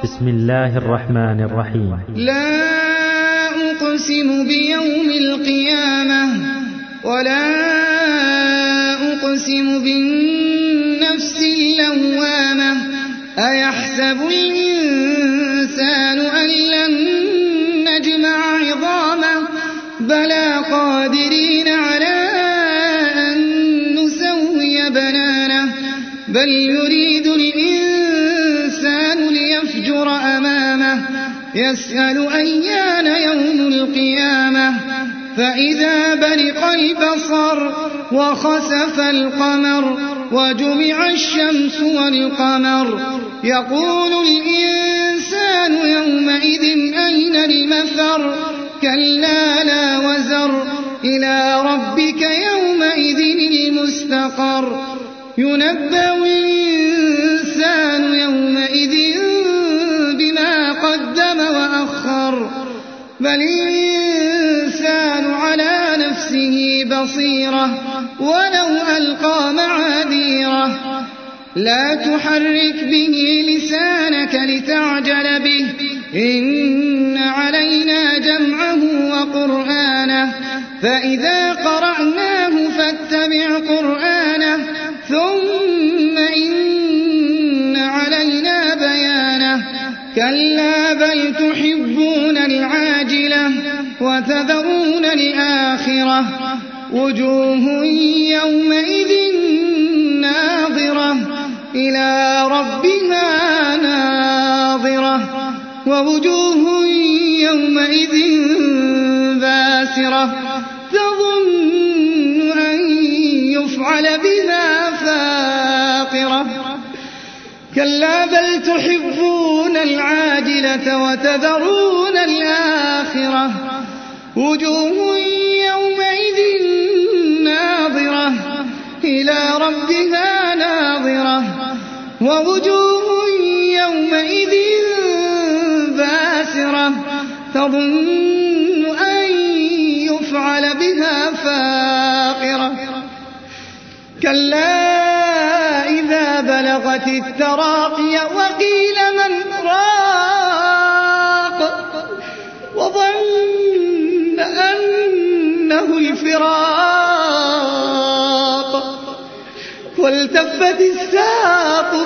بسم الله الرحمن الرحيم. لا أقسم بيوم القيامة ولا أقسم بالنفس اللوامة أيحسب الإنسان أن لن نجمع عظامه بلى قادرين على أن نسوي بنانه بل يريد الإنسان ليفجر أمامه يسأل أيان يوم القيامة فإذا برق البصر وخسف القمر وجمع الشمس والقمر يقول الإنسان يومئذ أين المفر كلا لا وزر إلى ربك يومئذ المستقر ينبأ الإنسان يومئذ بما قدم وأخر بل الإنسان على نفسه بصيرة ولو ألقى معاذيره لا تحرك به لسانك لتعجل به إن علينا جمعه وقرآنه فإذا قرأناه فاتبع قرآنه ثم إن علينا بيانه كلا بل تحبون العاجلة وتذرون الآخرة وجوه يومئذ ناظرة إلى ربها ناظرة ووجوه يومئذ باسرة تظن أن يفعل بها فاقرة كلا بل تحبون العاجلة وتذرون الآخرة وجوه يومئذ ناظرة إلى ربها ناظرة ووجوه يومئذ باسرة تظن أن يفعل بها فاقرة كلا إذا بلغت التراقي وقيل من راق وظن أنه الفراق والتفت الساق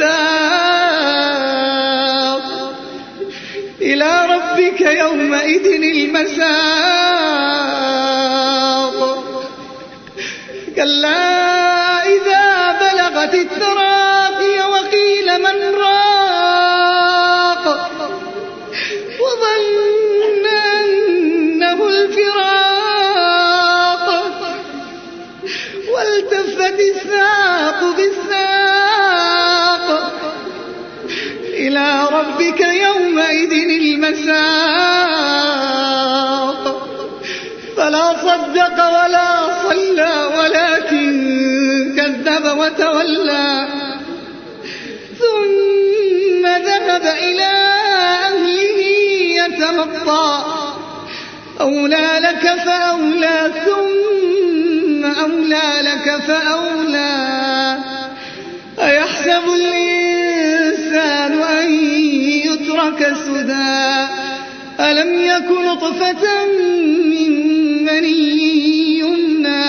بالساق إلى ربك يومئذ المساق كلا إذا بلغت التراقي وقيل من راق وظن أنه الفراق والتفت الساق بالساق إلى ربك يومئذ المساق فلا صدق ولا صلى ولكن كذب وتولى ثم ذهب إلى أهله يتمطى أولى لك فأولى ثم أولى لك فأولى أيحسب الإنسان أن يترك سدى ألم يكن نطفة من مني يمنى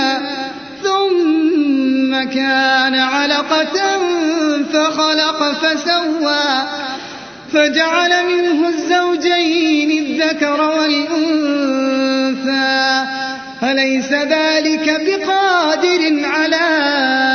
ثم كان علقة فخلق فسوى فجعل منه الزوجين الذكر والأنثى أليس ذلك بقادر على